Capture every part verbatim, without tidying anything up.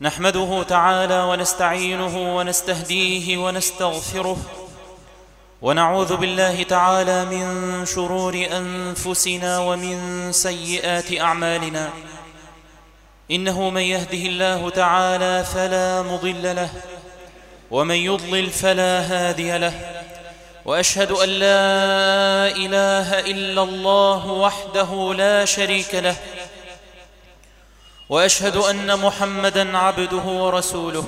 نحمده تعالى ونستعينه ونستهديه ونستغفره، ونعوذ بالله تعالى من شرور أنفسنا ومن سيئات أعمالنا. إنه من يهده الله تعالى فلا مضل له، ومن يضلل فلا هادي له. وأشهد أن لا إله إلا الله وحده لا شريك له، وأشهد أن محمدًا عبده ورسوله.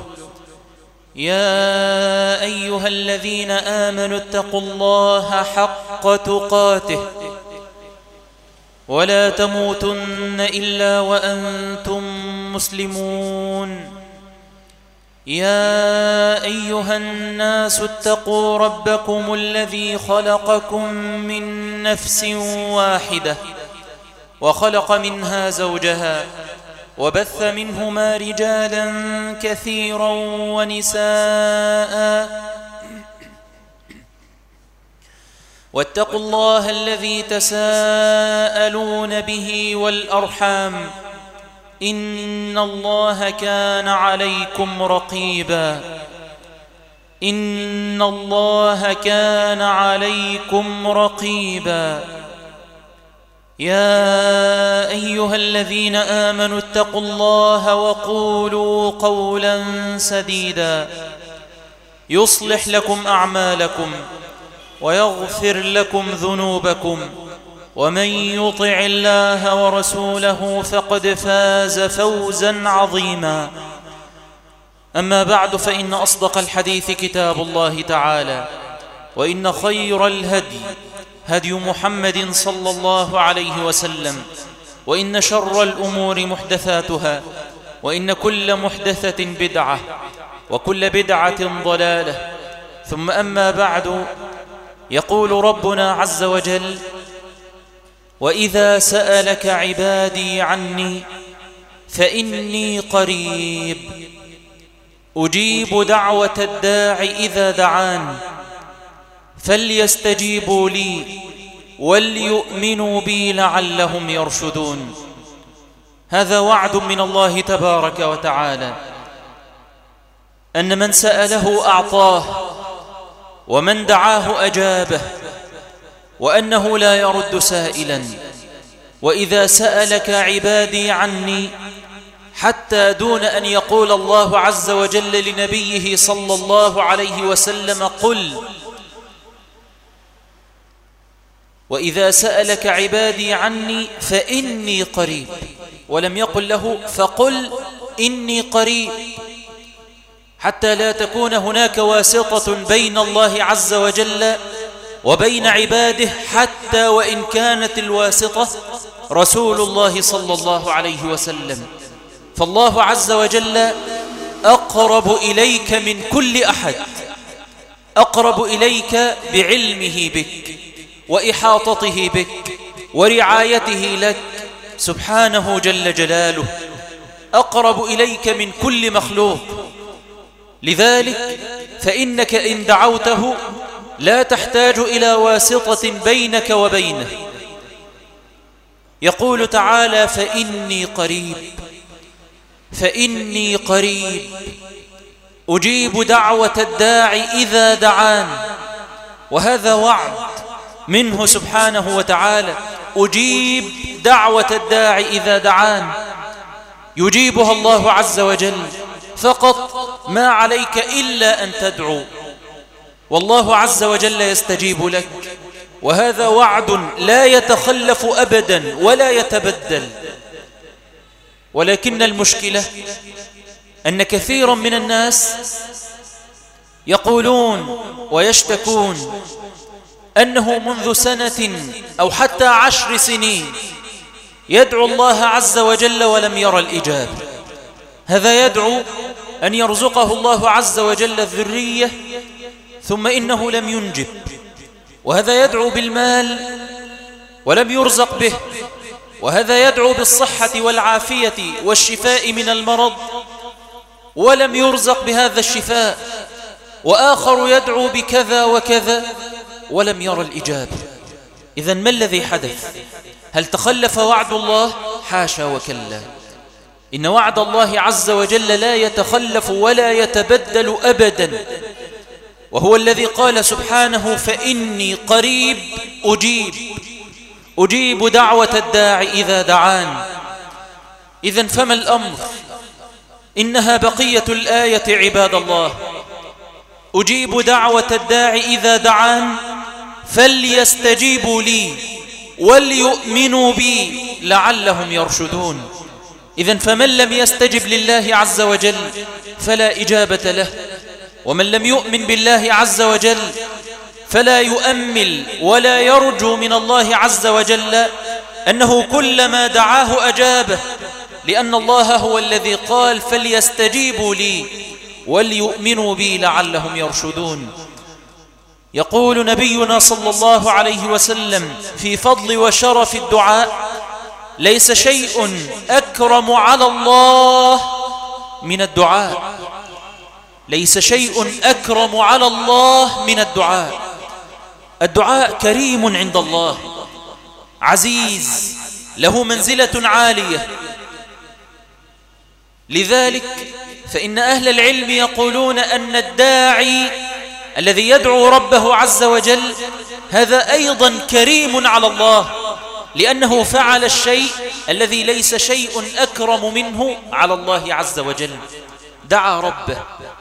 يا أيها الذين آمنوا اتقوا الله حق تقاته ولا تموتن إلا وأنتم مسلمون. يا أيها الناس اتقوا ربكم الذي خلقكم من نفس واحدة وخلق منها زوجها وبث منهما رجالا كثيرا ونساء، واتقوا الله الذي تساءلون به والأرحام، إن الله كان عليكم رقيبا إن الله كان عليكم رقيبا يا أيها الذين آمنوا اتقوا الله وقولوا قولا سديدا يصلح لكم أعمالكم ويغفر لكم ذنوبكم، ومن يطع الله ورسوله فقد فاز فوزا عظيما. أما بعد، فإن أصدق الحديث كتاب الله تعالى، وإن خير الهدي هدي محمد صلى الله عليه وسلم، وإن شر الأمور محدثاتها، وإن كل محدثة بدعة، وكل بدعة ضلالة. ثم أما بعد، يقول ربنا عز وجل: وإذا سألك عبادي عني فإني قريب أجيب دعوة الداع إذا دعان فليستجيبوا لي وليؤمنوا بي لعلهم يرشدون. هذا وعد من الله تبارك وتعالى أن من سأله أعطاه، ومن دعاه أجابه، وأنه لا يرد سائلا. وإذا سألك عبادي عني، حتى دون أن يقول الله عز وجل لنبيه صلى الله عليه وسلم: قل وإذا سألك عبادي عني فإني قريب، ولم يقل له فقل إني قريب، حتى لا تكون هناك واسطة بين الله عز وجل وبين عباده، حتى وإن كانت الواسطة رسول الله صلى الله عليه وسلم. فالله عز وجل أقرب إليك من كل أحد، أقرب إليك بعلمه بك وإحاطته بك ورعايته لك سبحانه جل جلاله، أقرب إليك من كل مخلوق. لذلك فإنك إن دعوته لا تحتاج إلى واسطة بينك وبينه. يقول تعالى: فإني قريب فإني قريب أجيب دعوة الداع إذا دعان. وهذا وعد منه سبحانه وتعالى، أجيب دعوة الداع إذا دعان، يجيبها الله عز وجل. فقط ما عليك إلا أن تدعو، والله عز وجل يستجيب لك. وهذا وعد لا يتخلف أبدا ولا يتبدل. ولكن المشكلة أن كثيرا من الناس يقولون ويشتكون أنه منذ سنة أو حتى عشر سنين يدعو الله عز وجل ولم يرى الإجابة. هذا يدعو أن يرزقه الله عز وجل الذرية، ثم إنه لم ينجب. وهذا يدعو بالمال ولم يرزق به. وهذا يدعو بالصحة والعافية والشفاء من المرض ولم يرزق بهذا الشفاء. وآخر يدعو بكذا وكذا ولم يرى الإجابة. إذن ما الذي حدث؟ هل تخلف وعد الله؟ حاشا وكلا. إن وعد الله عز وجل لا يتخلف ولا يتبدل أبدا، وهو الذي قال سبحانه فإني قريب أجيب أجيب دعوة الداعي إذا دعان. إذن فما الأمر؟ إنها بقية الآية عباد الله. أجيب دعوة الداعي إذا دعان فليستجيبوا لي وليؤمنوا بي لعلهم يرشدون. إذن فمن لم يستجب لله عز وجل فلا إجابة له، ومن لم يؤمن بالله عز وجل فلا يؤمل ولا يرجو من الله عز وجل أنه كلما دعاه أجابه، لأن الله هو الذي قال فليستجيبوا لي وليؤمنوا بي لعلهم يرشدون. يقول نبينا صلى الله عليه وسلم في فضل وشرف الدعاء: ليس شيء أكرم على الله من الدعاء. ليس شيء أكرم على الله من الدعاء. الدعاء كريم عند الله، عزيز، له منزلة عالية. لذلك فإن أهل العلم يقولون أن الداعي الذي يدعو ربه عز وجل هذا أيضا كريم على الله، لأنه فعل الشيء الذي ليس شيء أكرم منه على الله عز وجل، دعا ربه.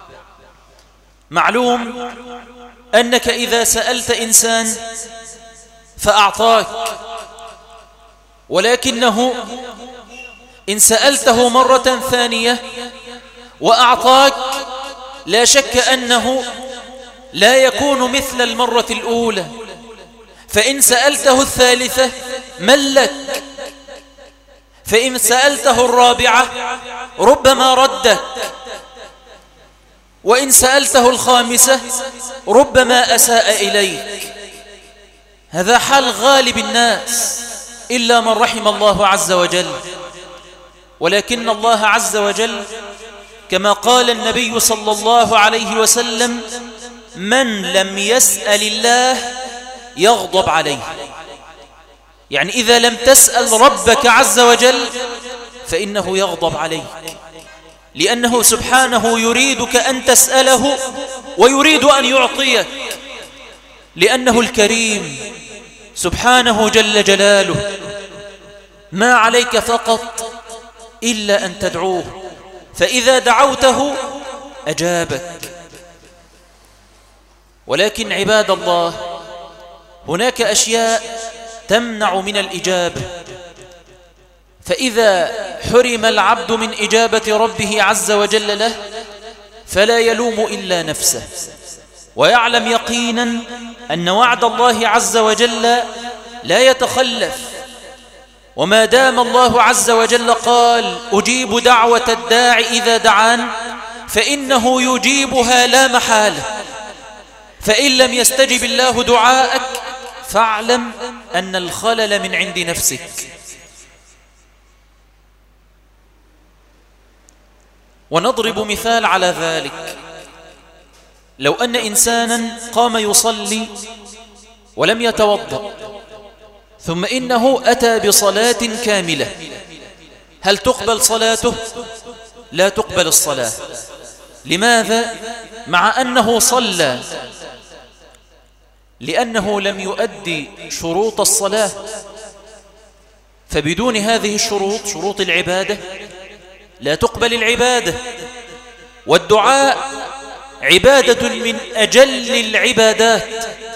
معلوم أنك إذا سألت إنسان فأعطاك، ولكنه إن سألته مرة ثانية وأعطاك لا شك أنه لا يكون مثل المرة الأولى، فإن سألته الثالثة ملك، فإن سألته الرابعة ربما ردك، وإن سألته الخامسة ربما أساء إليك. هذا حال غالب الناس إلا من رحم الله عز وجل. ولكن الله عز وجل كما قال النبي صلى الله عليه وسلم: من لم يسأل الله يغضب عليه. يعني إذا لم تسأل ربك عز وجل فإنه يغضب عليك، لأنه سبحانه يريدك أن تسأله ويريد أن يعطيك، لأنه الكريم سبحانه جل جلاله. ما عليك فقط إلا أن تدعوه، فإذا دعوته أجابك. ولكن عباد الله هناك أشياء تمنع من الإجابة، فإذا حرم العبد من إجابة ربه عز وجل له فلا يلوم إلا نفسه، ويعلم يقينا أن وعد الله عز وجل لا يتخلف. وما دام الله عز وجل قال أجيب دعوة الداعي إذا دعان فإنه يجيبها لا محالة. فإن لم يستجب الله دعاءك فاعلم أن الخلل من عند نفسك. ونضرب مثال على ذلك: لو أن إنسانا قام يصلي ولم يتوضأ، ثم إنه أتى بصلاة كاملة، هل تقبل صلاته؟ لا تقبل الصلاة. لماذا؟ مع أنه صلى، لأنه لم يؤدي شروط الصلاة. فبدون هذه الشروط، شروط العبادة، لا تقبل العبادة. والدعاء عبادة من أجل العبادات.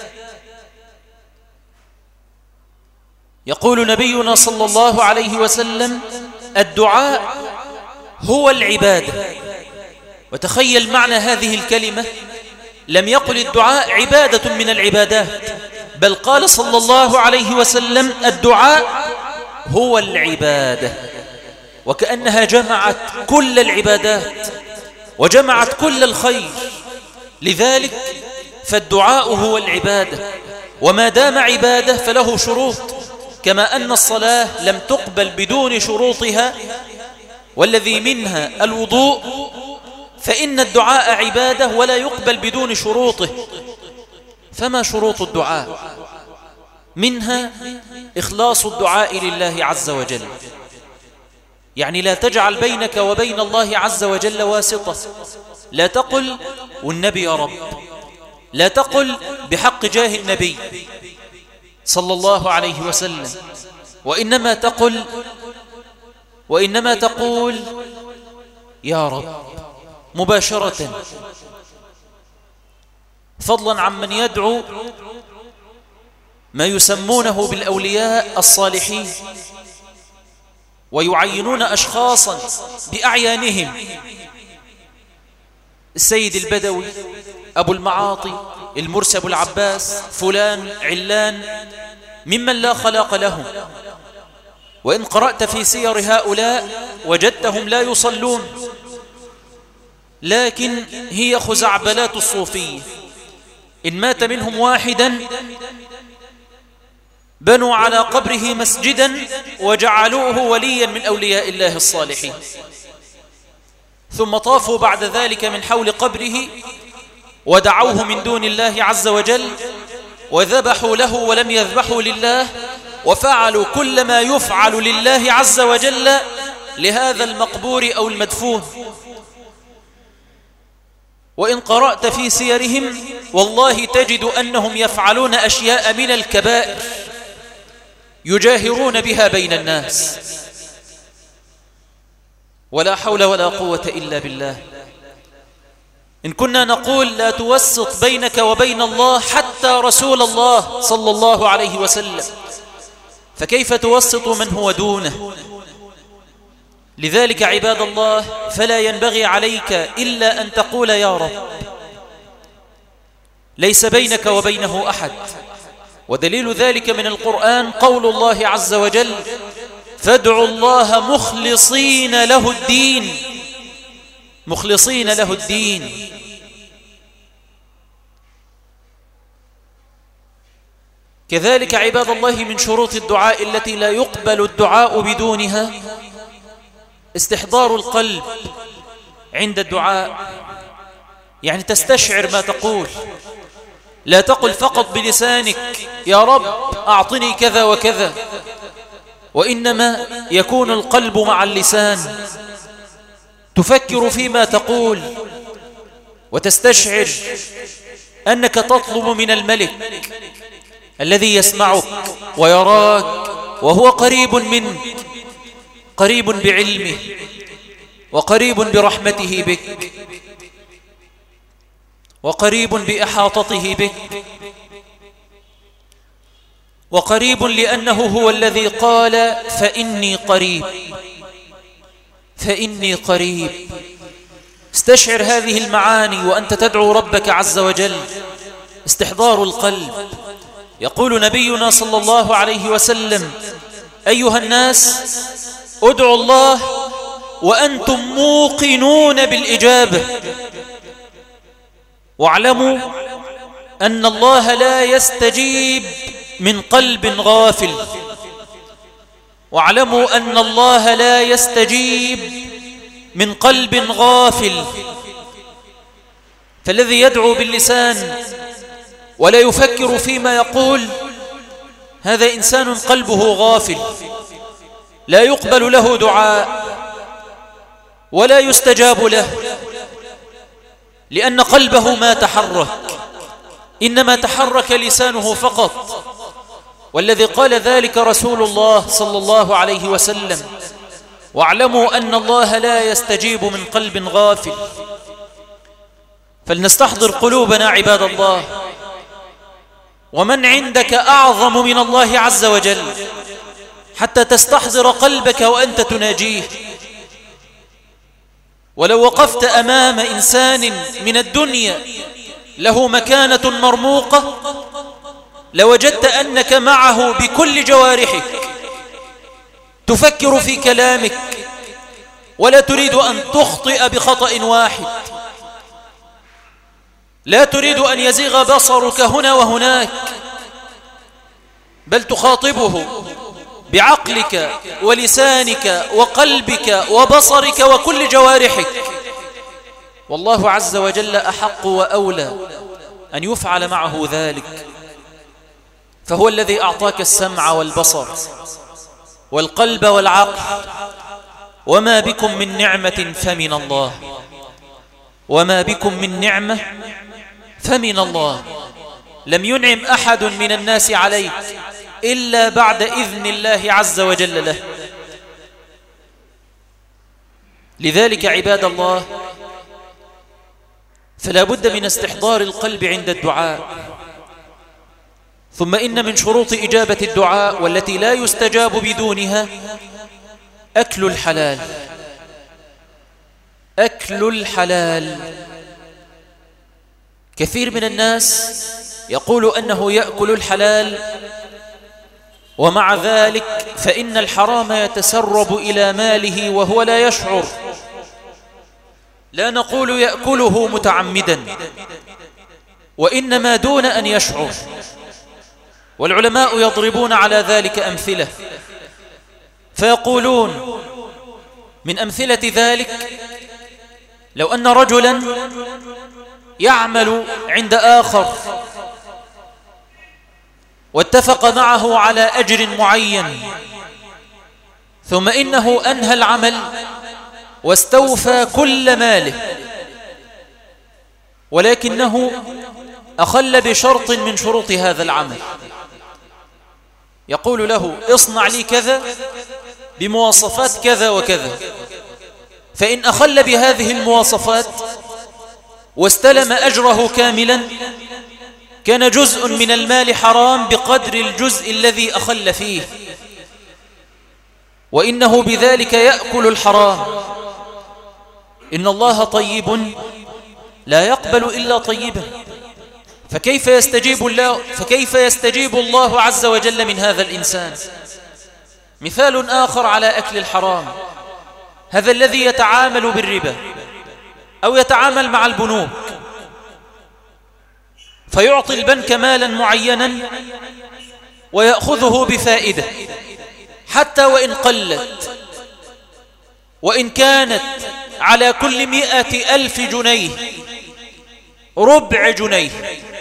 يقول نبينا صلى الله عليه وسلم: الدعاء هو العبادة. وتخيل معنى هذه الكلمة، لم يقل الدعاء عبادة من العبادات، بل قال صلى الله عليه وسلم: الدعاء هو العبادة. وكأنها جمعت كل العبادات وجمعت كل الخير. لذلك فالدعاء هو العبادة، وما دام عبادة فله شروط، كما أن الصلاة لم تقبل بدون شروطها، والذي منها الوضوء، فإن الدعاء عبادة ولا يقبل بدون شروطه. فما شروط الدعاء؟ منها إخلاص الدعاء لله عز وجل. يعني لا تجعل بينك وبين الله عز وجل واسطة. لا تقل والنبي يا رب، لا تقل بحق جاه النبي صلى الله عليه وسلم، وإنما تقل وإنما تقول يا رب مباشرة، فضلا عمن يدعو ما يسمونه بالأولياء الصالحين، ويعينون أشخاصا بأعيانهم: السيد البدوي، أبو المعاطي، المرسي أبو العباس، فلان علان، ممن لا خلاق لهم. وإن قرأت في سير هؤلاء وجدتهم لا يصلون، لكن هي خزعبلات الصوفية. إن مات منهم واحدا بنوا على قبره مسجدا وجعلوه وليا من أولياء الله الصالحين، ثم طافوا بعد ذلك من حول قبره ودعوه من دون الله عز وجل، وذبحوا له ولم يذبحوا لله، وفعلوا كل ما يفعل لله عز وجل لهذا المقبور أو المدفون. وإن قرأت في سيرهم والله تجد أنهم يفعلون أشياء من الكبائر يجاهرون بها بين الناس، ولا حول ولا قوة إلا بالله. إن كنا نقول لا توسط بينك وبين الله حتى رسول الله صلى الله عليه وسلم، فكيف توسط من هو دونه؟ لذلك عباد الله فلا ينبغي عليك إلا أن تقول يا رب، ليس بينك وبينه أحد. ودليل ذلك من القرآن قول الله عز وجل: فادعوا الله مخلصين له الدين، مخلصين له الدين. كذلك عباد الله من شروط الدعاء التي لا يقبل الدعاء بدونها استحضار القلب عند الدعاء، يعني تستشعر ما تقول، لا تقل فقط بلسانك يا رب أعطني كذا وكذا، وإنما يكون القلب مع اللسان، تفكر فيما تقول وتستشعر أنك تطلب من الملك الذي يسمعك ويراك وهو قريب منك، قريب بعلمه وقريب برحمته بك وقريب بإحاطته بك، وقريب لأنه هو الذي قال فإني قريب، فإني قريب. استشعر هذه المعاني وأنت تدعو ربك عز وجل، استحضار القلب. يقول نبينا صلى الله عليه وسلم: أيها الناس ادعوا الله وأنتم موقنون بالإجابة، واعلموا أن الله لا يستجيب من قلب غافل، واعلموا أن الله لا يستجيب من قلب غافل. فالذي يدعو باللسان ولا يفكر فيما يقول هذا إنسان قلبه غافل، لا يقبل له دعاء ولا يستجاب له، لأن قلبه ما تحرك، إنما تحرك لسانه فقط. والذي قال ذلك رسول الله صلى الله عليه وسلم: واعلموا أن الله لا يستجيب من قلب غافل. فلنستحضر قلوبنا عباد الله، ومن عندك أعظم من الله عز وجل حتى تستحضر قلبك وأنت تناجيه. ولو وقفت أمام إنسان من الدنيا له مكانة مرموقة لوجدت أنك معه بكل جوارحك، تفكر في كلامك ولا تريد أن تخطئ بخطأ واحد، لا تريد أن يزيغ بصرك هنا وهناك، بل تخاطبه بعقلك ولسانك وقلبك وبصرك وكل جوارحك. والله عز وجل أحق وأولى أن يفعل معه ذلك، فهو الذي أعطاك السمع والبصر والقلب والعقل، وما بكم من نعمة فمن الله، وما بكم من نعمة فمن الله. لم ينعم أحد من الناس عليك إلا بعد إذن الله عز وجل له. لذلك عباد الله، فلا بد من استحضار القلب عند الدعاء. ثم إن من شروط إجابة الدعاء والتي لا يستجاب بدونها أكل الحلال. أكل الحلال. كثير من الناس يقول أنه يأكل الحلال، ومع ذلك فإن الحرام يتسرب إلى ماله وهو لا يشعر. لا نقول يأكله متعمدا، وإنما دون أن يشعر. والعلماء يضربون على ذلك أمثلة، فيقولون من أمثلة ذلك لو أن رجلا يعمل عند آخر واتفق معه على أجر معين، ثم إنه أنهى العمل واستوفى كل ماله، ولكنه أخل بشرط من شروط هذا العمل. يقول له اصنع لي كذا بمواصفات كذا وكذا، فإن أخل بهذه المواصفات واستلم أجره كاملا كان جزء من المال حرام بقدر الجزء الذي أخل فيه، وإنه بذلك يأكل الحرام. إن الله طيب لا يقبل إلا طيبا، فكيف يستجيب الله فكيف يستجيب الله عز وجل من هذا الإنسان؟ مثال آخر على أكل الحرام، هذا الذي يتعامل بالربا أو يتعامل مع البنوك، فيعطي البنك مالا معينا ويأخذه بفائدة حتى وإن قلت، وإن كانت على كل مئة ألف جنيه ربع جنيه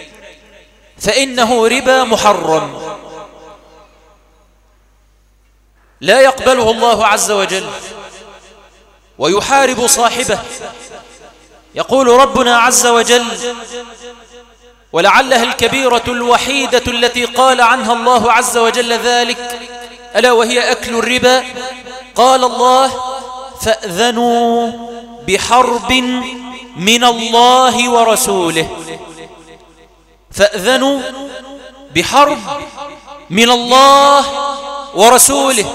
فإنه ربا محرم لا يقبله الله عز وجل، ويحارب صاحبه. يقول ربنا عز وجل: ولعلها الكبيرة الوحيدة التي قال عنها الله عز وجل ذلك، ألا وهي أكل الربا. قال الله: فأذنوا بحرب من الله ورسوله. فأذنوا بحرب من الله ورسوله.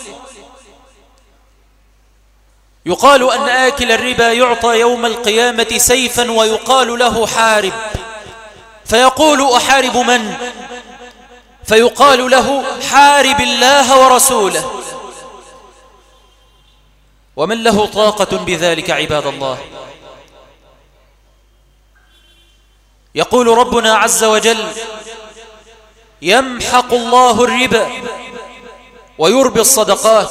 يقال أن آكل الربا يعطى يوم القيامة سيفا ويقال له حارب، فيقول: أحارب من؟ فيقال له: حارب الله ورسوله. ومن له طاقة بذلك عباد الله؟ يقول ربنا عز وجل: يمحق الله الربا ويربي الصدقات.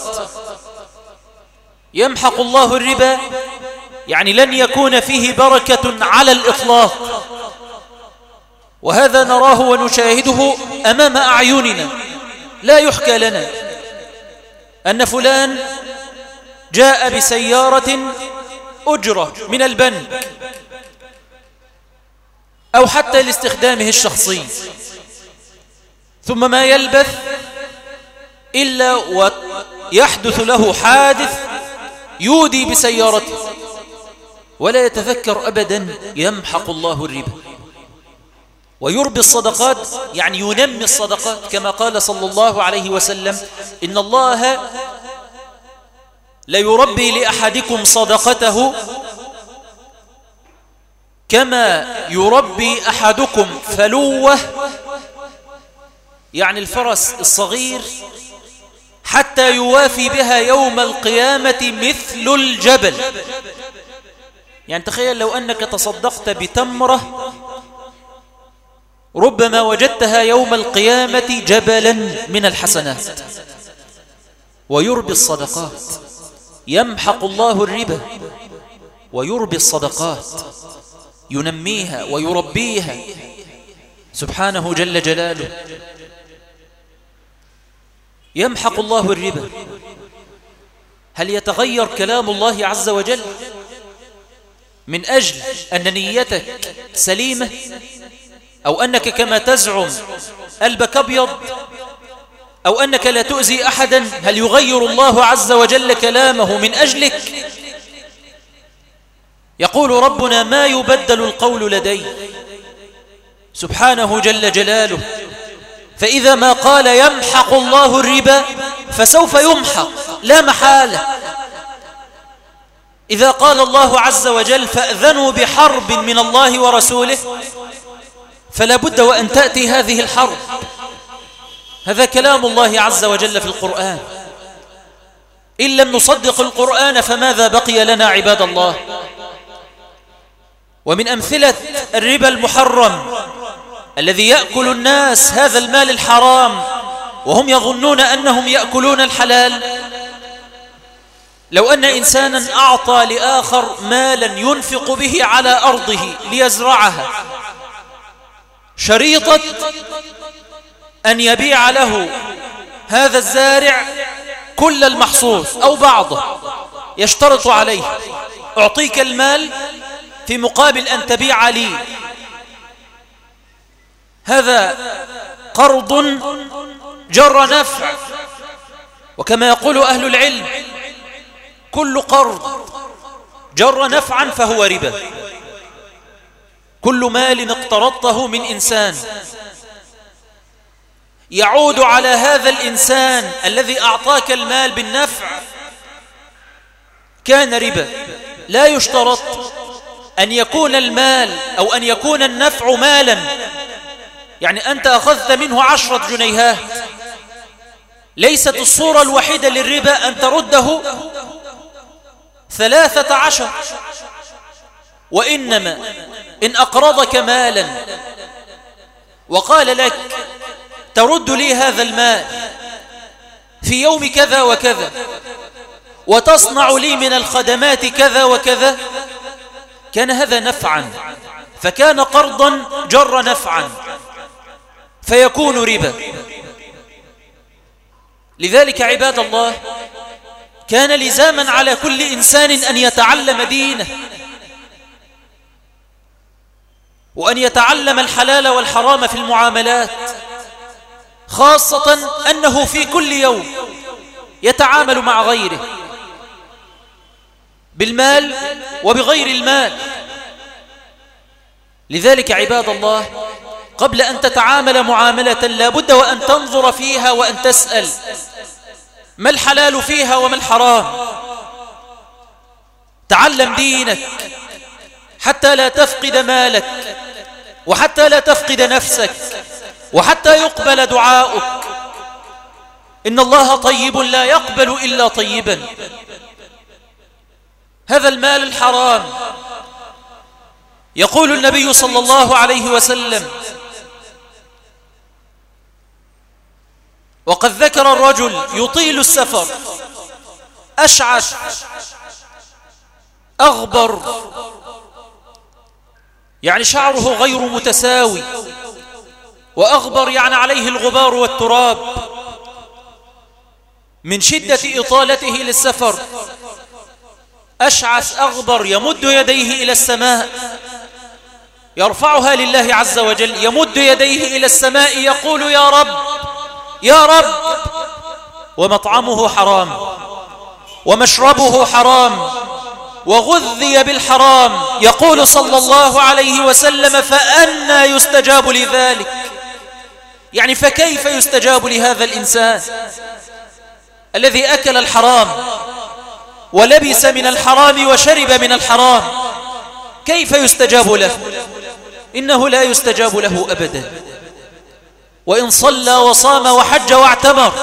يمحق الله الربا يعني لن يكون فيه بركة على الإطلاق، وهذا نراه ونشاهده أمام أعيننا. لا يحكى لنا أن فلان جاء بسيارة أجرة من البنك أو حتى لاستخدامه الشخصي، ثم ما يلبث إلا ويحدث له حادث يودي بسيارته ولا يتذكر أبدا. يمحق الله الربا ويربي الصدقات يعني ينمي الصدقات، كما قال صلى الله عليه وسلم: إن الله ليربي لأحدكم صدقته كما يربي أحدكم فلوه، يعني الفرس الصغير، حتى يوافي بها يوم القيامة مثل الجبل. يعني تخيل لو أنك تصدقت بتمرة ربما وجدتها يوم القيامة جبلا من الحسنات. ويربي الصدقات. يمحق الله الربا ويربي الصدقات، ينميها ويربيها سبحانه جل جلاله. يمحق الله الربا هل يتغير كلام الله عز وجل من أجل أن نيتك سليمة، أو أنك كما تزعم قلبك أبيض، أو أنك لا تؤذي أحدا؟ هل يغير الله عز وجل كلامه من أجلك؟ يقول ربنا: ما يبدل القول لدي، سبحانه جل جلاله. فإذا ما قال يمحق الله الربا فسوف يمحق لا محالة. إذا قال الله عز وجل: فأذنوا بحرب من الله ورسوله، فلا بد وأن تأتي هذه الحرب. هذا كلام الله عز وجل في القرآن. إن لم نصدق القرآن فماذا بقي لنا عباد الله؟ ومن أمثلة الربا المحرم الذي يأكل الناس هذا المال الحرام وهم يظنون أنهم يأكلون الحلال، لو أن إنسانا أعطى لآخر مالا ينفق به على أرضه ليزرعها، شريطة أن يبيع له هذا الزارع كل المحصول أو بعضه، يشترط عليه: أعطيك المال في مقابل أن تبيع لي. هذا قرض جر نفع، وكما يقول أهل العلم: كل قرض جر نفعا فهو ربا. كل مال اقترضته من إنسان يعود على هذا الإنسان الذي أعطاك المال بالنفع كان ربا. لا يشترط أن يكون المال أو أن يكون النفع مالا، يعني أنت أخذت منه عشرة جنيهات، ليست الصورة الوحيدة للربا أن ترده ثلاثة عشر، وإنما إن أقرضك مالا وقال لك: ترد لي هذا المال في يوم كذا وكذا، وتصنع لي من الخدمات كذا وكذا، كان هذا نفعا، فكان قرضا جر نفعا فيكون ربا. لذلك عباد الله، كان لزاما على كل إنسان أن يتعلم دينه، وأن يتعلم الحلال والحرام في المعاملات، خاصة أنه في كل يوم يتعامل مع غيره بالمال وبغير المال. لذلك عباد الله، قبل أن تتعامل معاملة لا بد وأن تنظر فيها وأن تسأل: ما الحلال فيها وما الحرام؟ تعلم دينك حتى لا تفقد مالك، وحتى لا تفقد نفسك، وحتى يقبل دعاؤك. إن الله طيب لا يقبل إلا طيبا. هذا المال الحرام، يقول النبي صلى الله عليه وسلم: وقد ذكر الرجل يطيل السفر أشعث أغبر، يعني شعره غير متساوي، وأغبر يعني عليه الغبار والتراب من شدة إطالته للسفر. أشعث أغبر يمد يديه إلى السماء، يرفعها لله عز وجل، يمد يديه إلى السماء يقول: يا رب يا رب، ومطعمه حرام، ومشربه حرام، وغذي بالحرام. يقول صلى الله عليه وسلم: فأنى يستجاب لذلك؟ يعني فكيف يستجاب لهذا الإنسان الذي أكل الحرام ولبس من الحرام وشرب من الحرام؟ كيف يستجاب له؟ إنه لا يستجاب له أبدا. وإن صلى وصام وحج واعتمر،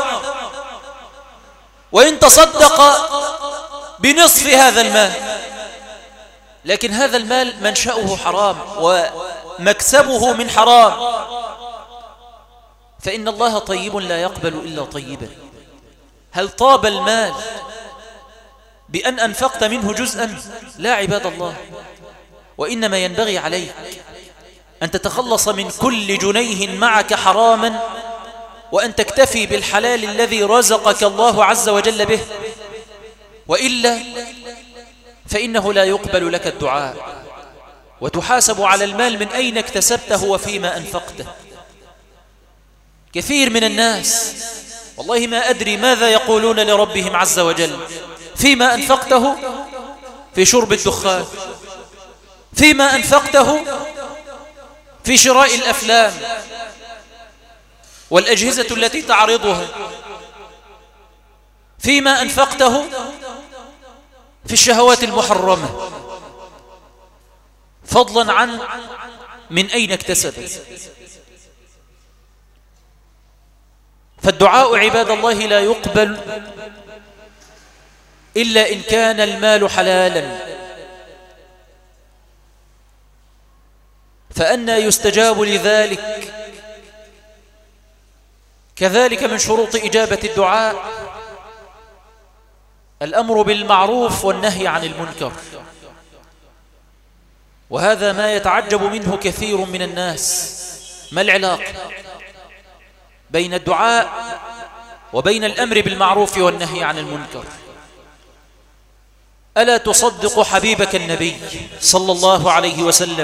وإن تصدق بنصف هذا المال، لكن هذا المال منشأه حرام ومكسبه من حرام، فإن الله طيب لا يقبل إلا طيبا. هل طاب المال بأن أنفقت منه جزءا؟ لا عباد الله، وإنما ينبغي عليك أن تتخلص من كل جنيه معك حراما، وأن تكتفي بالحلال الذي رزقك الله عز وجل به. وإلا فإنه لا يقبل لك الدعاء، وتحاسب على المال من أين اكتسبته وفيما أنفقته. كثير من الناس والله ما أدري ماذا يقولون لربهم عز وجل: فيما أنفقته في شرب الدخان، فيما أنفقته في شراء الأفلام والأجهزة التي تعرضها، فيما أنفقته في الشهوات المحرمة، فضلا عن من أين اكتسبت. فالدعاء عباد الله لا يقبل إلا إن كان المال حلالا، فأنى يستجاب لذلك؟ كذلك من شروط إجابة الدعاء الأمر بالمعروف والنهي عن المنكر، وهذا ما يتعجب منه كثير من الناس. ما العلاقة بين الدعاء وبين الأمر بالمعروف والنهي عن المنكر؟ ألا تصدق حبيبك النبي صلى الله عليه وسلم،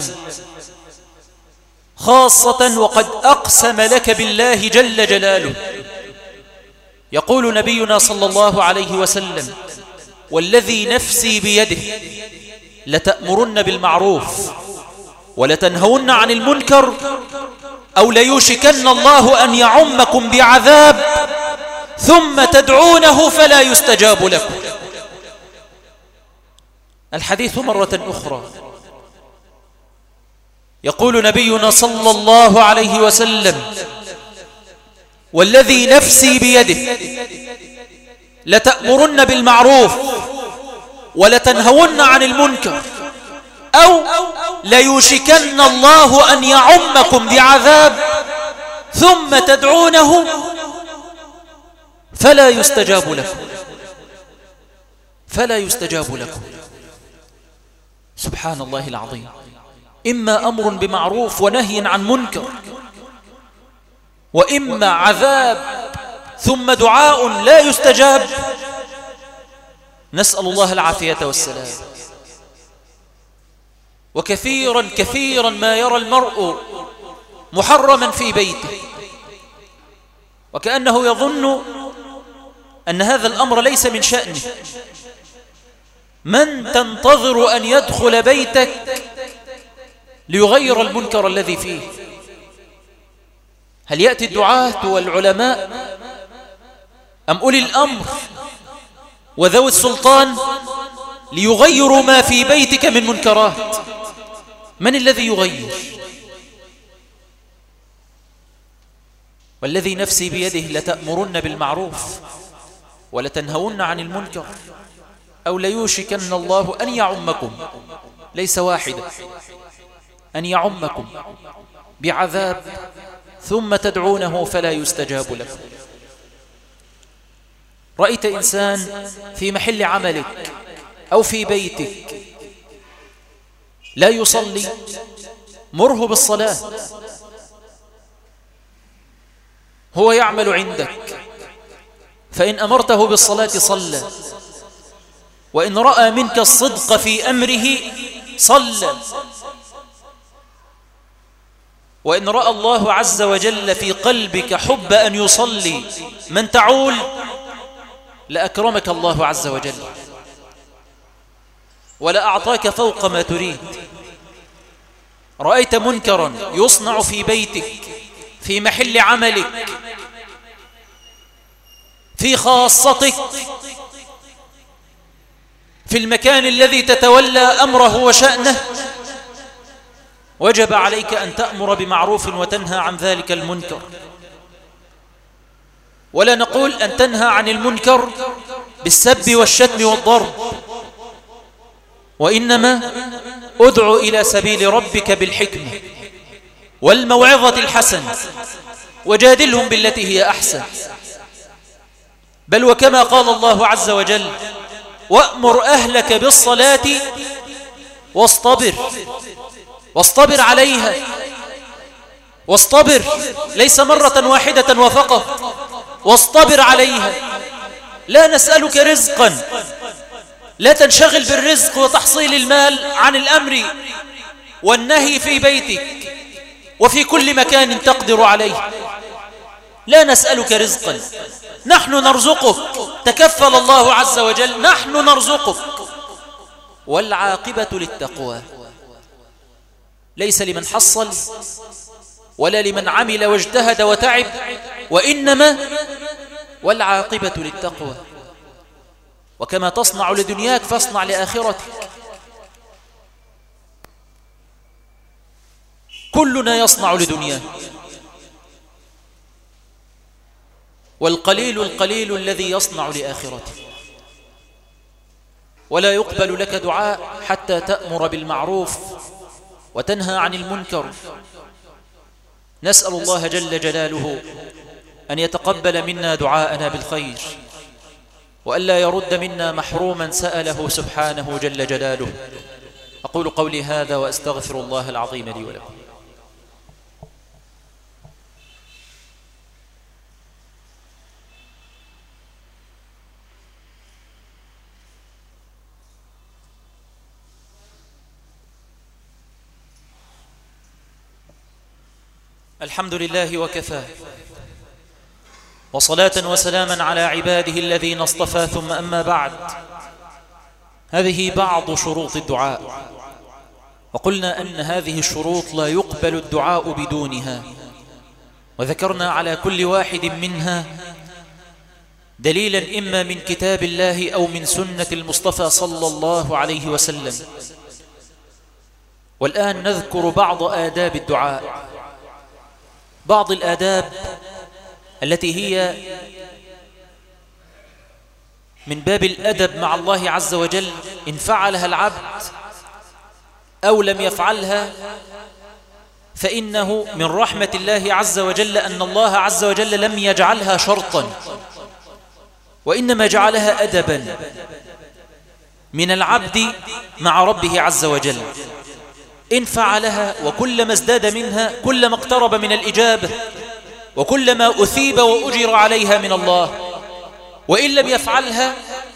خاصة وقد أقسم لك بالله جل جلاله؟ يقول نبينا صلى الله عليه وسلم: والذي نفسي بيده لتأمرن بالمعروف ولتنهون عن المنكر أو ليوشكن الله أن يعمكم بعذاب ثم تدعونه فلا يستجاب لكم. الحديث مرة أخرى يقول نبينا صلى الله عليه وسلم: والذي نفسي بيده لتأمرن بالمعروف ولتنهون عن المنكر أو ليوشكن الله أن يعمكم بعذاب ثم تدعونه فلا يستجاب لكم فلا يستجاب لكم. سبحان الله العظيم. إما أمر بمعروف ونهي عن منكر، وإما عذاب ثم دعاء لا يستجاب. نسأل الله العافية والسلام. وكثيرا كثيرا ما يرى المرء محرما في بيته وكأنه يظن أن هذا الأمر ليس من شأنه. من تنتظر أن يدخل بيتك ليغير المنكر الذي فيه؟ هل يأتي الدعاة والعلماء أم أولي الأمر وذوي السلطان ليغيروا ما في بيتك من منكرات؟ من الذي يغير؟ والذي نفسي بيده لتأمرن بالمعروف ولتنهون عن المنكر أو ليوشكن الله أن يعمكم، ليس واحدا، أن يعمكم بعذاب ثم تدعونه فلا يستجاب لكم. رأيت إنسان في محل عملك أو في بيتك لا يصلي، مره بالصلاة. هو يعمل عندك، فإن أمرته بالصلاة صلى، وإن رأى منك الصدق في أمره صلى، وإن رأى الله عز وجل في قلبك حب أن يصلي من تعول لأكرمك الله عز وجل ولا أعطاك فوق ما تريد. رأيت منكرا يصنع في بيتك، في محل عملك، في خاصتك، في المكان الذي تتولى أمره وشأنه، وجب عليك أن تأمر بمعروف وتنهى عن ذلك المنكر. ولا نقول أن تنهى عن المنكر بالسب والشتم والضرب، وإنما ادعو إلى سبيل ربك بالحكمة والموعظة الحسنة وجادلهم بالتي هي أحسن. بل وكما قال الله عز وجل: وأمر أهلك بالصلاة واصطبر واصطبر عليها. واصطبر ليس مرة واحدة وفقط، واصطبر عليها. لا نسألك رزقا لا تنشغل بالرزق وتحصيل المال عن الأمر والنهي في بيتك وفي كل مكان تقدر عليه. لا نسألك رزقا، نحن نرزقك، تكفل الله عز وجل، نحن نرزقك. والعاقبة للتقوى، ليس لمن حصل ولا لمن عمل واجتهد وتعب، وإنما والعاقبة للتقوى. وكما تصنع لدنياك فاصنع لآخرتك. كلنا يصنع لدنياه، والقليل القليل الذي يصنع لآخرته. ولا يقبل لك دعاء حتى تأمر بالمعروف وتنهى عن المنكر. نسأل الله جل جلاله أن يتقبل منا دعاءنا بالخير، وألا يرد منا محروما سأله سبحانه جل جلاله. أقول قولي هذا وأستغفر الله العظيم لي ولكم. الحمد لله وكفى، وصلاة وسلاما على عباده الذين اصطفى، ثم أما بعد. هذه بعض شروط الدعاء، وقلنا أن هذه الشروط لا يقبل الدعاء بدونها، وذكرنا على كل واحد منها دليلا إما من كتاب الله أو من سنة المصطفى صلى الله عليه وسلم. والآن نذكر بعض آداب الدعاء، بعض الآداب التي هي من باب الأدب مع الله عز وجل، إن فعلها العبد أو لم يفعلها فإنه من رحمة الله عز وجل أن الله عز وجل لم يجعلها شرطا، وإنما جعلها أدبا من العبد مع ربه عز وجل. إن فعلها وكلما ازداد منها كلما اقترب من الإجابة، وكلما أثيب وأجر عليها من الله. وإن لم يفعلها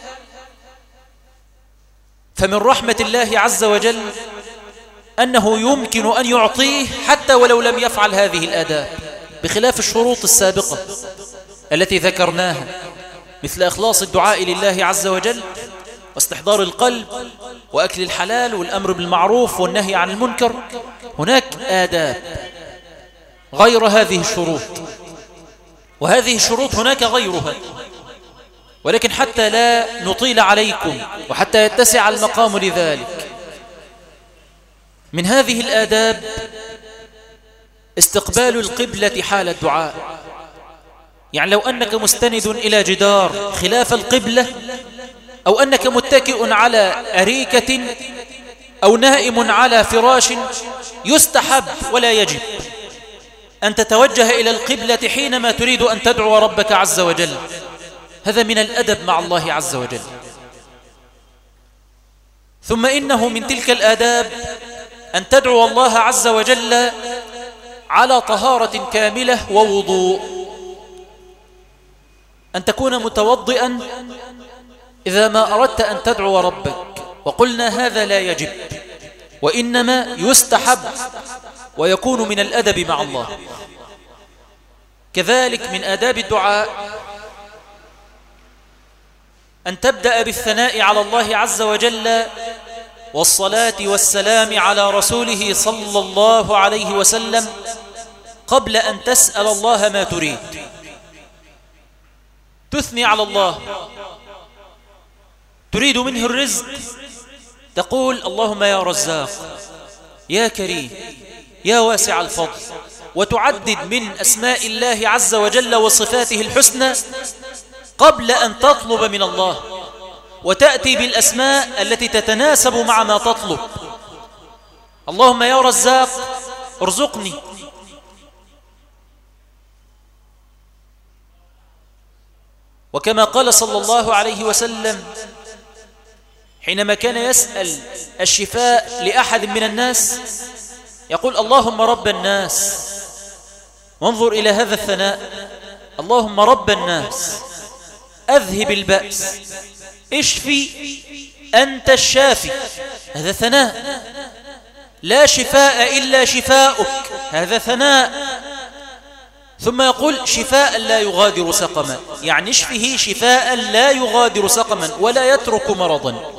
فمن رحمة الله عز وجل أنه يمكن أن يعطيه حتى ولو لم يفعل هذه الآداب، بخلاف الشروط السابقة التي ذكرناها، مثل إخلاص الدعاء لله عز وجل، واستحضار القلب، وأكل الحلال، والأمر بالمعروف والنهي عن المنكر. هناك آداب غير هذه الشروط، وهذه الشروط هناك غيرها. ولكن حتى لا نطيل عليكم وحتى يتسع المقام لذلك، من هذه الآداب استقبال القبلة حال الدعاء. يعني لو أنك مستند إلى جدار خلاف القبلة، أو أنك متكئ على أريكة، أو نائم على فراش، يستحب ولا يجب أن تتوجه إلى القبلة حينما تريد أن تدعو ربك عز وجل. هذا من الأدب مع الله عز وجل. ثم إنه من تلك الآداب أن تدعو الله عز وجل على طهارة كاملة ووضوء، أن تكون متوضئا إذا ما أردت أن تدعو ربك. وقلنا هذا لا يجب، وإنما يستحب ويكون من الأدب مع الله. كذلك من آداب الدعاء أن تبدأ بالثناء على الله عز وجل والصلاة والسلام على رسوله صلى الله عليه وسلم قبل أن تسأل الله ما تريد. تثني على الله، تريد منه الرزق، تقول اللهم يا رزاق، يا كريم، يا واسع الفضل، وتعدد من أسماء الله عز وجل وصفاته الحسنى قبل أن تطلب من الله، وتأتي بالأسماء التي تتناسب مع ما تطلب. اللهم يا رزاق ارزقني، وكما قال صلى الله عليه وسلم حينما كان يسأل الشفاء لأحد من الناس يقول اللهم رب الناس. وانظر إلى هذا الثناء، اللهم رب الناس، أذهب البأس، اشفي أنت الشافي، هذا ثناء. لا شفاء إلا شفاؤك، هذا ثناء. ثم يقول شفاء لا يغادر سقما، يعني اشفه شفاء لا يغادر سقما ولا يترك مرضا.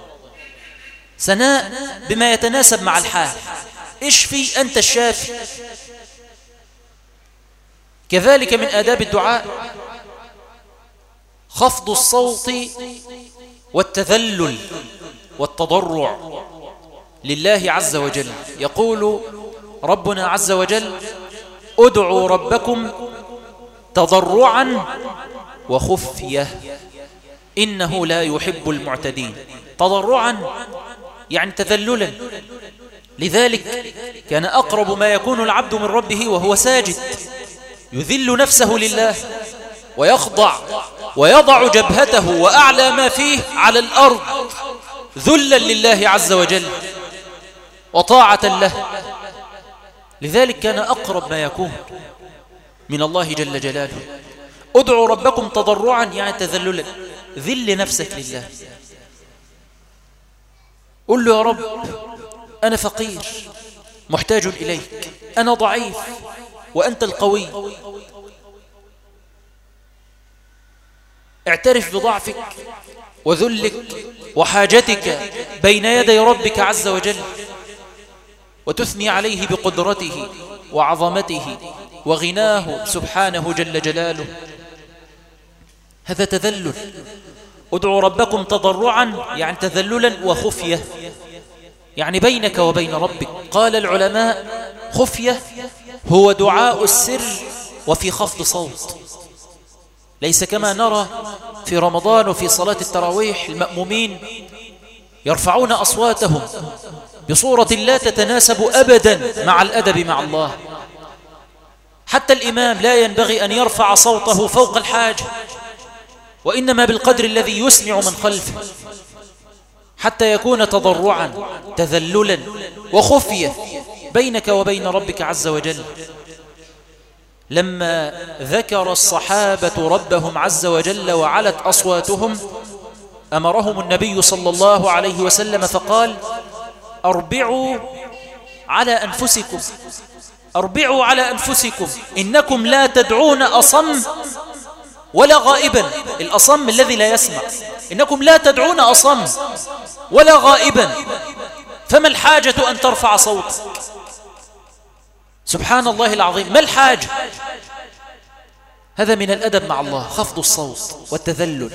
ثناء بما يتناسب مع الحال، اشفي أنت الشافي. كذلك من آداب الدعاء خفض الصوت والتذلل والتضرع لله عز وجل. يقول ربنا عز وجل ادعوا ربكم تضرعا وخفية إنه لا يحب المعتدين. تضرعا يعني تذللا. لذلك كان أقرب ما يكون العبد من ربه وهو ساجد، يذل نفسه لله ويخضع ويضع جبهته وأعلى ما فيه على الأرض ذلا لله عز وجل وطاعة له. لذلك كان أقرب ما يكون من الله جل جلاله. ادعوا ربكم تضرعا يعني تذللا، ذل نفسك لله. قل له يا رب أنا فقير محتاج إليك، أنا ضعيف وأنت القوي. اعترف بضعفك وذلك وحاجتك بين يدي ربك عز وجل، وتثني عليه بقدرته وعظمته وغناه سبحانه جل جلاله. هذا تذلل. ادعوا ربكم تضرعا يعني تذللا وخفية، يعني بينك وبين ربك. قال العلماء خفية هو دعاء السر وفي خفض صوت، ليس كما نرى في رمضان وفي صلاة التراويح المأمومين يرفعون أصواتهم بصورة لا تتناسب أبدا مع الأدب مع الله. حتى الإمام لا ينبغي أن يرفع صوته فوق الحاجة، وإنما بالقدر الذي يسمع من خلفه، حتى يكون تضرعا تذللا وخفية بينك وبين ربك عز وجل. لما ذكر الصحابة ربهم عز وجل وعلت أصواتهم أمرهم النبي صلى الله عليه وسلم فقال أربعوا على أنفسكم، أربعوا على أنفسكم إنكم لا تدعون أصم ولا غائبا. الأصم الذي لا يسمع، إنكم لا تدعون أصم ولا غائبا، فما الحاجة أن ترفع صوتك؟ سبحان الله العظيم، ما الحاجة؟ هذا من الأدب مع الله، خفض الصوت والتذلل.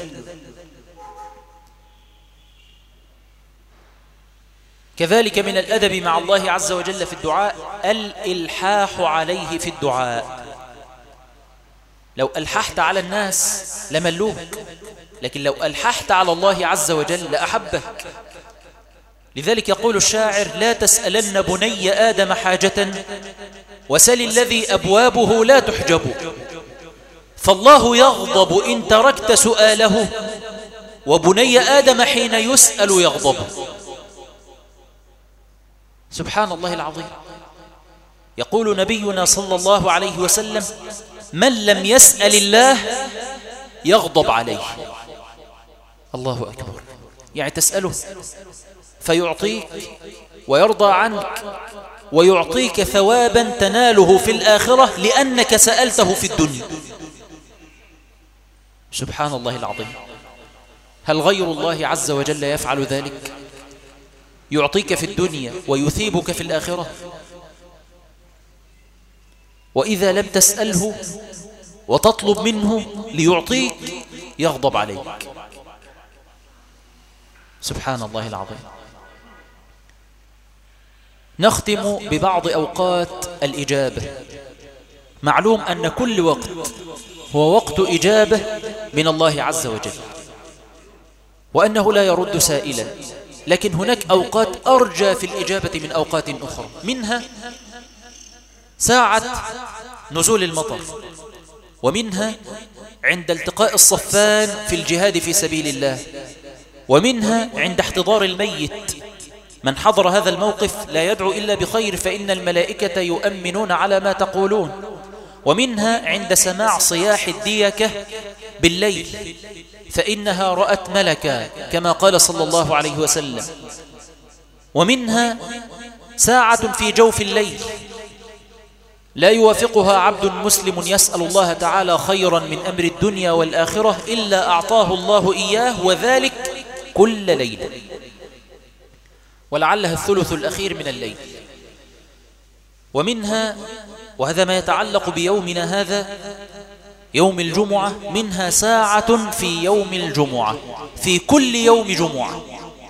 كذلك من الأدب مع الله عز وجل في الدعاء الإلحاح عليه في الدعاء. لو ألححت على الناس لملوك، لكن لو ألححت على الله عز وجل لأحبك. لذلك يقول الشاعر لا تسألن بني آدم حاجة وسل الذي أبوابه لا تحجب، فالله يغضب إن تركت سؤاله وبني آدم حين يسأل يغضب. سبحان الله العظيم. يقول نبينا صلى الله عليه وسلم من لم يسأل الله يغضب عليه. الله أكبر. يعني تسأله فيعطيك ويرضى عنك ويعطيك ثوابا تناله في الآخرة لأنك سألته في الدنيا. سبحان الله العظيم. هل غير الله عز وجل يفعل ذلك؟ يعطيك في الدنيا ويثيبك في الآخرة. وإذا لم تسأله وتطلب منه ليعطيك يغضب عليك. سبحان الله العظيم. نختم ببعض أوقات الإجابة. معلوم أن كل وقت هو وقت إجابة من الله عز وجل، وأنه لا يرد سائلا، لكن هناك أوقات أرجى في الإجابة من أوقات أخرى. منها ساعة نزول المطر، ومنها عند التقاء الصفان في الجهاد في سبيل الله، ومنها عند احتضار الميت. من حضر هذا الموقف لا يدعو إلا بخير فإن الملائكة يؤمنون على ما تقولون. ومنها عند سماع صياح الديكة بالليل فإنها رأت ملكا كما قال صلى الله عليه وسلم. ومنها ساعة في جوف الليل لا يوافقها عبد مسلم يسأل الله تعالى خيرا من أمر الدنيا والآخرة إلا أعطاه الله إياه، وذلك كل ليلة، ولعلها الثلث الأخير من الليل. ومنها، وهذا ما يتعلق بيومنا هذا يوم الجمعة، منها ساعة في يوم الجمعة، في كل يوم جمعة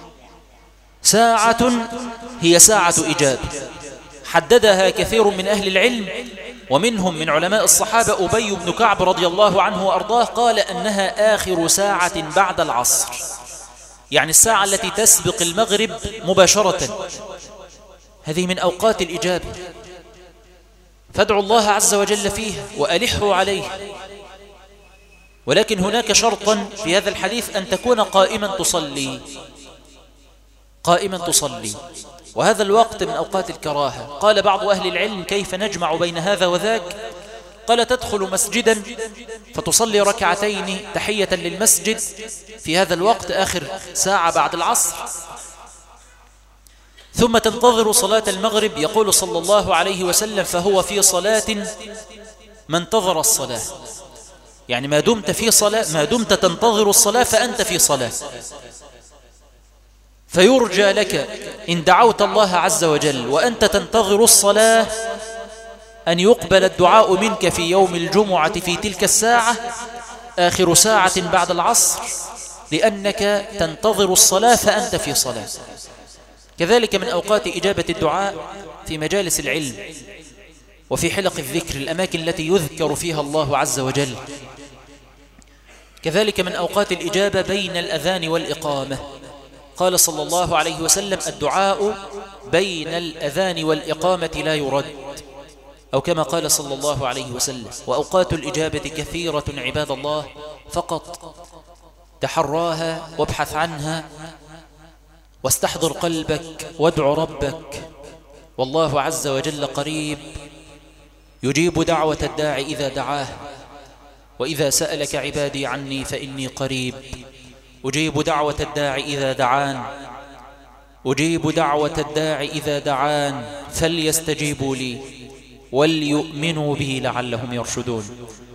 ساعة هي ساعة إجابة حددها كثير من أهل العلم، ومنهم من علماء الصحابة أبي بن كعب رضي الله عنه وأرضاه قال أنها آخر ساعة بعد العصر، يعني الساعة التي تسبق المغرب مباشرة، هذه من أوقات الإجابة، فادعوا الله عز وجل فيها وألحوا عليه. ولكن هناك شرطا في هذا الحديث، أن تكون قائما تصلي، قائما تصلي، وهذا الوقت من أوقات الكراهة. قال بعض أهل العلم: كيف نجمع بين هذا وذاك؟ قال: تدخل مسجدا فتصلي ركعتين تحية للمسجد في هذا الوقت آخر ساعة بعد العصر، ثم تنتظر صلاة المغرب. يقول صلى الله عليه وسلم: فهو في صلاة ما انتظر الصلاة، يعني ما دمت في صلاة، ما دمت تنتظر الصلاة فأنت في صلاة. فيرجى لك إن دعوت الله عز وجل وأنت تنتظر الصلاة أن يقبل الدعاء منك في يوم الجمعة في تلك الساعة آخر ساعة بعد العصر، لأنك تنتظر الصلاة فأنت في صلاة. كذلك من أوقات إجابة الدعاء في مجالس العلم وفي حلق الذكر، الأماكن التي يذكر فيها الله عز وجل. كذلك من أوقات الإجابة بين الأذان والإقامة. قال صلى الله عليه وسلم: الدعاء بين الأذان والإقامة لا يرد، أو كما قال صلى الله عليه وسلم. وأوقات الإجابة كثيرة عباد الله، فقط تحراها وابحث عنها واستحضر قلبك وادع ربك، والله عز وجل قريب يجيب دعوة الداعي إذا دعاه. وإذا سألك عبادي عني فإني قريب أجيب دعوة الداعي إذا دعان، أجيب دعوة الداعي إذا دعان، فليستجيبوا لي وليؤمنوا به لعلهم يرشدون.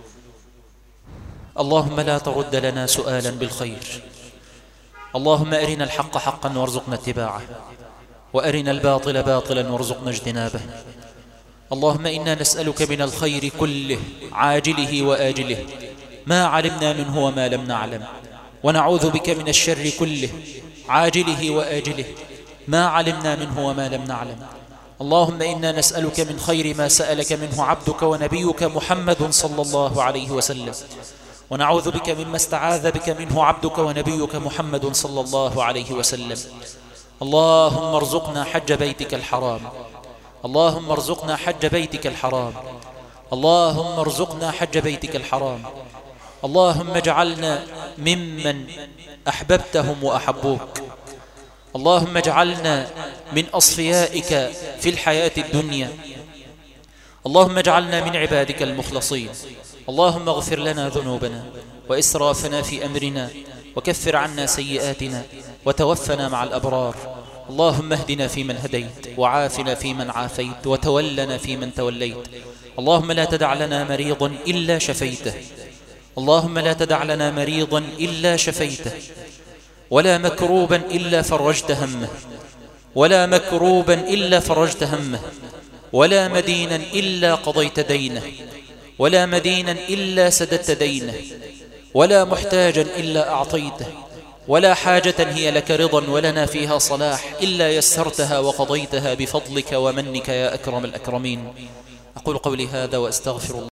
اللهم لا ترد لنا سؤالا بالخير، اللهم أرنا الحق حقا وارزقنا اتباعه، وأرنا الباطل باطلا وارزقنا اجتنابه. اللهم إنا نسألك من الخير كله عاجله وآجله ما علمنا منه وما لم نعلم، ونعوذ بك من الشر كله عاجله وآجله ما علمنا منه وما لم نعلم. اللهم إنا نسألك من خير ما سألك منه عبدك ونبيك محمد صلى الله عليه وسلم، ونعوذ بك مما استعاذ بك منه عبدك ونبيك محمد صلى الله عليه وسلم. اللهم ارزقنا حج بيتك الحرام، اللهم ارزقنا حج بيتك الحرام، اللهم ارزقنا حج بيتك الحرام. اللهم اجعلنا ممن أحببتهم وأحبوك، اللهم اجعلنا من أصفيائك في الحياة الدنيا، اللهم اجعلنا من عبادك المخلصين. اللهم اغفر لنا ذنوبنا وإسرافنا في أمرنا، وكفر عنا سيئاتنا، وتوفنا مع الأبرار. اللهم اهدنا فيمن هديت، وعافنا فيمن عافيت، وتولنا فيمن توليت. اللهم لا تدع لنا مريضا إلا شفيته، اللهم لا تدع لنا مريضا إلا شفيته، ولا مكروبا إلا فرجت همه، ولا مكروبا إلا فرجت همه، ولا مدينا إلا قضيت دينه، ولا مدينا إلا سددت دينه، ولا محتاجا إلا أعطيته، ولا حاجة هي لك رضا ولنا فيها صلاح إلا يسرتها وقضيتها بفضلك ومنك يا أكرم الأكرمين. أقول قولي هذا وأستغفر الله.